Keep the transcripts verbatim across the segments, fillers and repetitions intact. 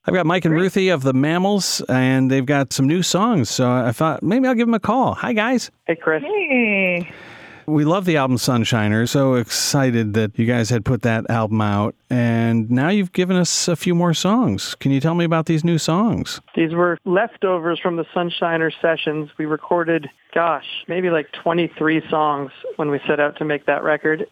I've got Mike and Great. Ruthie of the Mammals, and they've got some new songs, so I thought maybe I'll give them a call. Hi, guys. Hey, Chris. Hey. We love the album Sunshiner. So excited that you guys had put that album out. And now you've given us a few more songs. Can you tell me about these new songs? These were leftovers from the Sunshiner sessions. We recorded, gosh, maybe like twenty-three songs when we set out to make that record.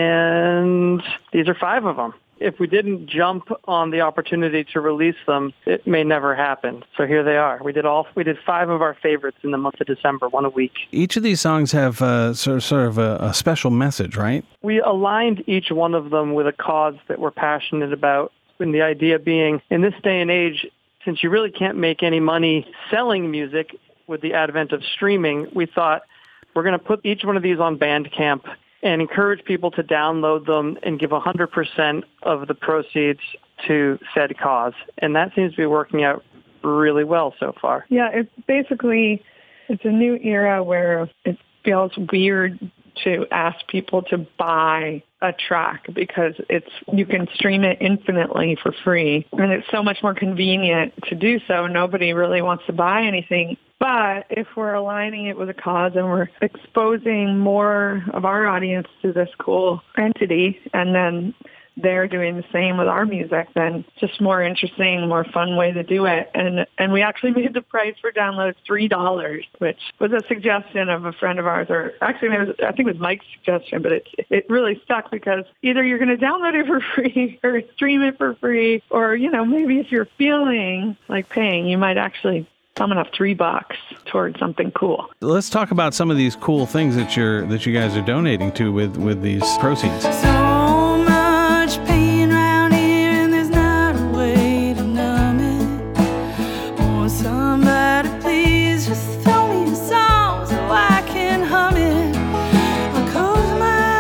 And these are five of them. If we didn't jump on the opportunity to release them, it may never happen. So here they are. We did all. We did five of our favorites in the month of December, one a week. Each of these songs have uh, sort of, sort of a, a special message, right? We aligned each one of them with a cause that we're passionate about. And the idea being, in this day and age, since you really can't make any money selling music with the advent of streaming, we thought we're going to put each one of these on Bandcamp and encourage people to download them and give one hundred percent of the proceeds to said cause. And that seems to be working out really well so far. Yeah, it's basically, it's a new era where it feels weird to ask people to buy a track because it's you can stream it infinitely for free. And it's so much more convenient to do so. Nobody really wants to buy anything. But if we're aligning it with a cause and we're exposing more of our audience to this cool entity, and then they're doing the same with our music, then just more interesting, more fun way to do it. And and we actually made the price for downloads three dollars, which was a suggestion of a friend of ours, or actually it was, I think it was Mike's suggestion, but it, it really stuck because either you're going to download it for free or stream it for free, or, you know, maybe if you're feeling like paying, you might actually coming up three bucks towards something cool. Let's talk about some of these cool things that you're that you guys are donating to with, with these proceeds. So much pain around here and there's not a way to numb it. Oh, somebody please just throw me a song so I can hum it. I'll close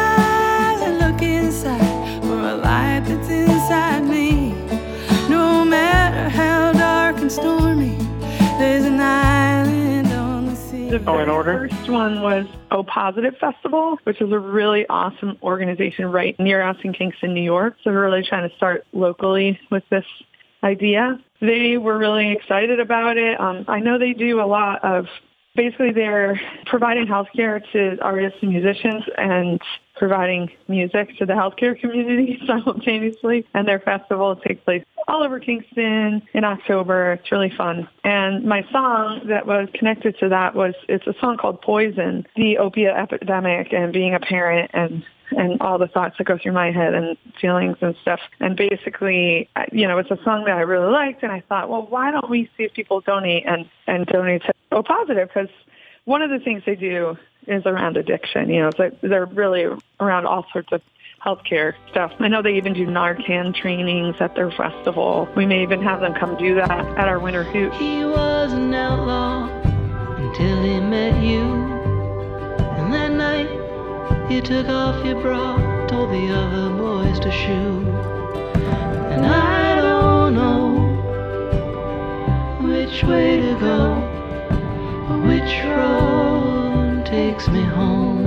my eyes and look inside for a light that's inside me. No matter how dark and stormy, there's an island on the sea. The Oh, in very order? first one was O Positive Festival, which is a really awesome organization right near us in Kingston, New York. So we're really trying to start locally with this idea. They were really excited about it. Um, I know they do a lot of, basically they're providing healthcare to artists and musicians and providing music to the healthcare community simultaneously. And their festival takes place all over Kingston in October. It's really fun. And my song that was connected to that was, it's a song called Poison, the opiate epidemic and being a parent and and all the thoughts that go through my head and feelings and stuff. And basically, you know, it's a song that I really liked. And I thought, well, why don't we see if people donate and, and donate to O Positive? Because one of the things they do is around addiction. You know, it's like they're really around all sorts of healthcare stuff. I know they even do Narcan trainings at their festival. We may even have them come do that at our winter hoot. He was an outlaw until he met you. And that night, you took off your bra, told the other boys to shoo. And I don't know which way to go, or which road takes me home.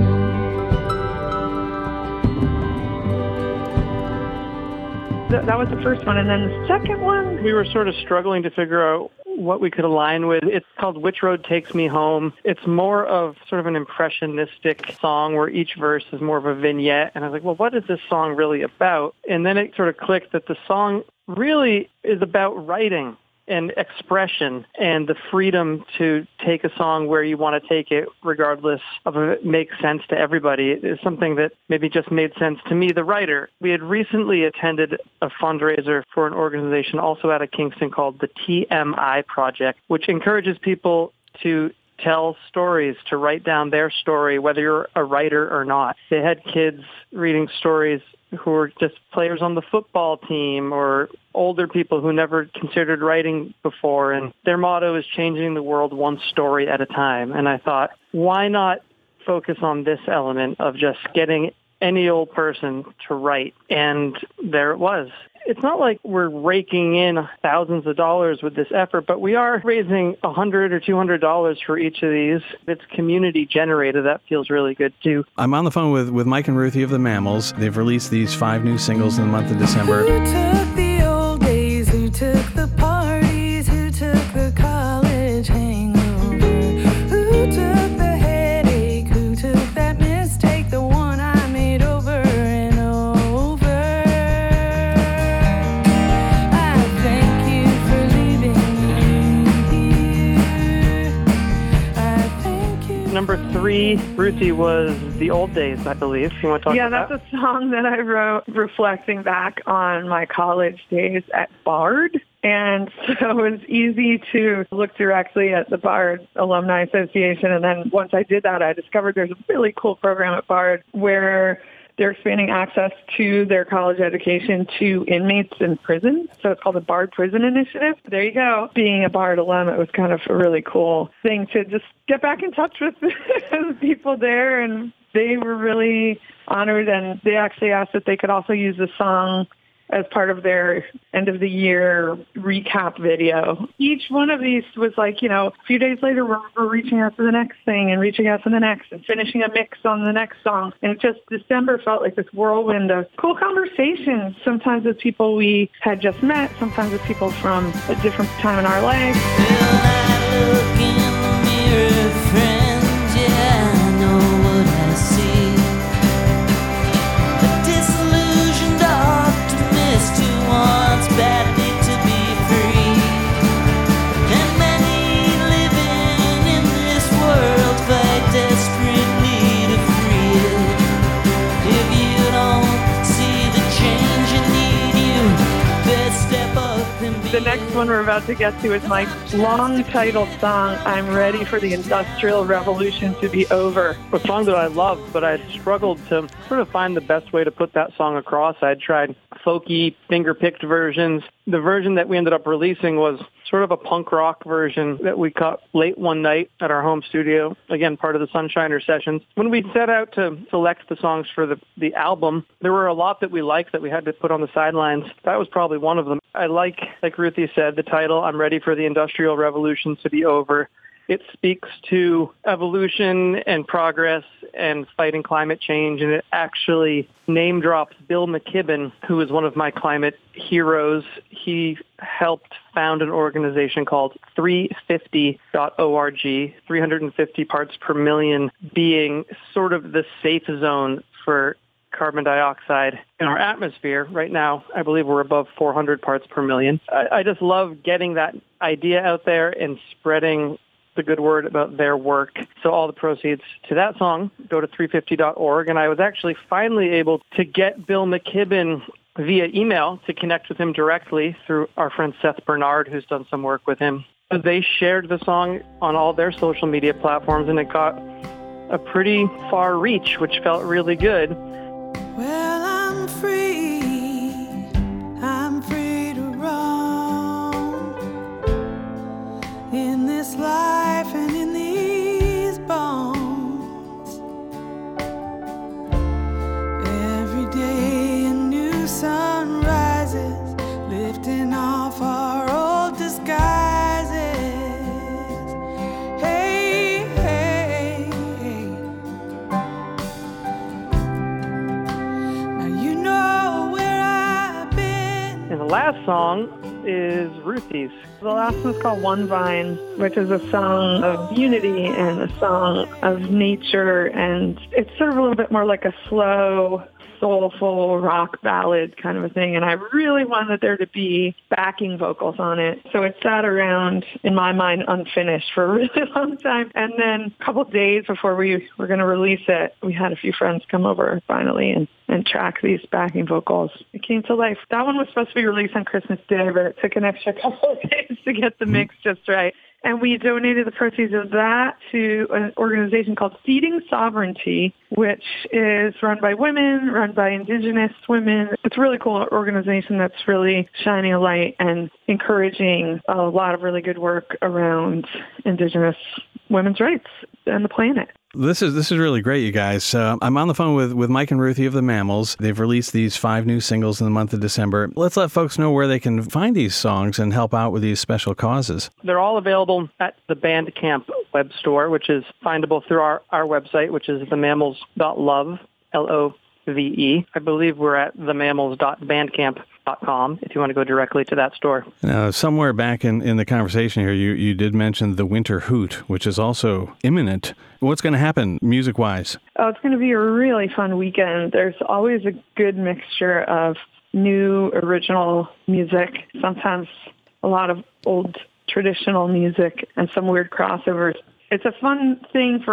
That, that was the first one. And then the second one, We were sort of struggling to figure out what we could align with. It's called Which Road Takes Me Home. It's more of sort of an impressionistic song where each verse is more of a vignette. And I was like, well, what is this song really about? And then it sort of clicked that the song really is about writing and expression and the freedom to take a song where you want to take it, regardless of if it makes sense to everybody. It is something that maybe just made sense to me, the writer. We had recently attended a fundraiser for an organization also out of Kingston called the T M I Project, which encourages people to tell stories, to write down their story, whether you're a writer or not. They had kids reading stories who were just players on the football team or older people who never considered writing before. And their motto is changing the world one story at a time. And I thought, why not focus on this element of just getting any old person to write? And there it was. It's not like we're raking in thousands of dollars with this effort, but we are raising one hundred dollars or two hundred dollars for each of these. It's community generated. That feels really good, too. I'm on the phone with, with Mike and Ruthie of the Mammals. They've released these five new singles in the month of December. Who took the old days? Who took the part? three, Ruthie, was The Old Days, I believe. You want to talk yeah, about that's that? a song that I wrote reflecting back on my college days at Bard. And so it was easy to look directly at the Bard Alumni Association. And then once I did that, I discovered there's a really cool program at Bard where they're expanding access to their college education to inmates in prison. So it's called the Bard Prison Initiative. There you go. Being a Bard alum, it was kind of a really cool thing to just get back in touch with the people there. And they were really honored. And they actually asked if they could also use the song as part of their end of the year recap video. Each one of these was like, you know, a few days later, we're, we're reaching out to the next thing and reaching out to the next and finishing a mix on the next song. And it just, December felt like this whirlwind of cool conversations, sometimes with people we had just met, sometimes with people from a different time in our life. Well, I look in the mirror, friends, yeah, I know what I see. A disillusioned optimist who wants badly to be free. And many living in this world fight desperate need of freedom. If you don't see the change you need, you best step up and be. The next one we're about to get to is my long title song, I'm Ready for the Industrial Revolution to Be Over. A song that I love, but I struggled to sort of find the best way to put that song across. I'd tried folky, finger-picked versions. The version that we ended up releasing was sort of a punk rock version that we cut late one night at our home studio, again, part of the Sunshiner sessions. When we set out to select the songs for the, the album, there were a lot that we liked that we had to put on the sidelines. That was probably one of them. I like, like Ruthie said, the title, I'm Ready for the Industrial Revolution to Be Over. It speaks to evolution and progress and fighting climate change, and it actually name drops Bill McKibben, who is one of my climate heroes. He helped found an organization called three fifty dot org, three hundred fifty parts per million being sort of the safe zone for carbon dioxide in our atmosphere. Right now, I believe we're above four hundred parts per million. I, I just love getting that idea out there and spreading the good word about their work. So all the proceeds to that song go to three fifty dot org. And I was actually finally able to get Bill McKibben via email to connect with him directly through our friend Seth Bernard, who's done some work with him. They shared the song on all their social media platforms, and it got a pretty far reach, which felt really good. Well, I'm free, I'm free to roam in this life and in these bones. Every day a new sun rises, lifting off our old disguises. Hey, hey, hey. Now you know where I've been. And the last song is Ruthie's. The last one's called One Vine, which is a song of unity and a song of nature. And it's sort of a little bit more like a slow, soulful rock ballad kind of a thing. And I really wanted there to be backing vocals on it. So it sat around, in my mind, unfinished for a really long time. And then a couple of days before we were going to release it, we had a few friends come over finally and, and track these backing vocals. It came to life. That one was supposed to be released on Christmas Day, but it took an extra couple of days to get the mix just right. And we donated the proceeds of that to an organization called Seeding Sovereignty, which is run by women, run by Indigenous women. It's a really cool organization that's really shining a light and encouraging a lot of really good work around Indigenous women's rights and the planet. This is this is really great, you guys. Uh, I'm on the phone with, with Mike and Ruthie of the Mammals. They've released these five new singles in the month of December. Let's let folks know where they can find these songs and help out with these special causes. They're all available at the Bandcamp web store, which is findable through our, our website, which is the mammals dot love, L O V E. I believe we're at the mammals dot bandcamp dot com if you want to go directly to that store. Now, somewhere back in, in the conversation here, you, you did mention the Winter Hoot, which is also imminent. What's going to happen music-wise? Oh, it's going to be a really fun weekend. There's always a good mixture of new original music, sometimes a lot of old traditional music, and some weird crossovers. It's a fun thing for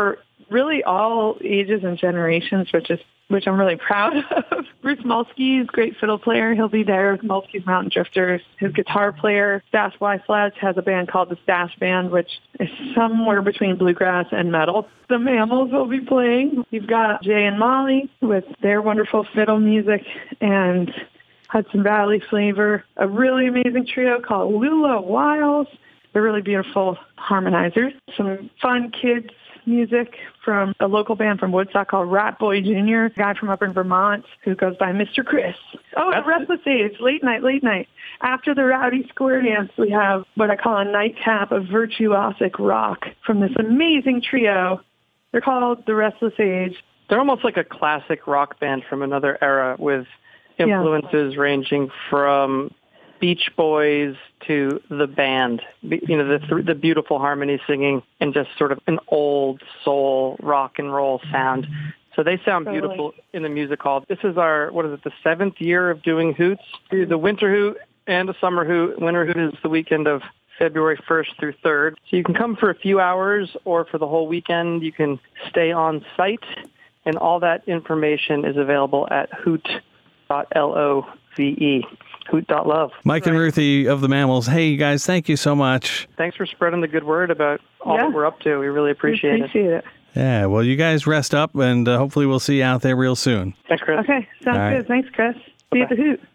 really all ages and generations, which is which I'm really proud of. Bruce Molsky is a great fiddle player. He'll be there with Molsky's Mountain Drifters. His guitar player, Stash Weisflatz, has a band called the Stash Band, which is somewhere between bluegrass and metal. The Mammals will be playing. You've got Jay and Molly with their wonderful fiddle music and Hudson Valley flavor. A really amazing trio called Lula Wiles. They're really beautiful harmonizers. Some fun kids music from a local band from Woodstock called Rat Boy Junior, a guy from up in Vermont who goes by Mister Chris. Oh, the Restless Age, late night, late night. After the Rowdy Square Dance, we have what I call a nightcap of virtuosic rock from this amazing trio. They're called the Restless Age. They're almost like a classic rock band from another era with influences yeah. ranging from Beach Boys to the band, you know, the the beautiful harmony singing and just sort of an old soul rock and roll sound. So they sound totally. beautiful in the music hall. This is our, what is it, the seventh year of doing Hoots. The Winter Hoot and a Summer Hoot. Winter Hoot is the weekend of February first through third. So you can come for a few hours or for the whole weekend. You can stay on site, and all that information is available at hoot dot love. hoot dot love. Mike and Ruthie of the Mammals. Hey, you guys, thank you so much. Thanks for spreading the good word about all yeah. that we're up to. We really appreciate, we appreciate it. it. Yeah, well, you guys rest up, and uh, hopefully we'll see you out there real soon. Thanks, Chris. Okay, sounds all good. Right. Thanks, Chris. See you at the Hoot.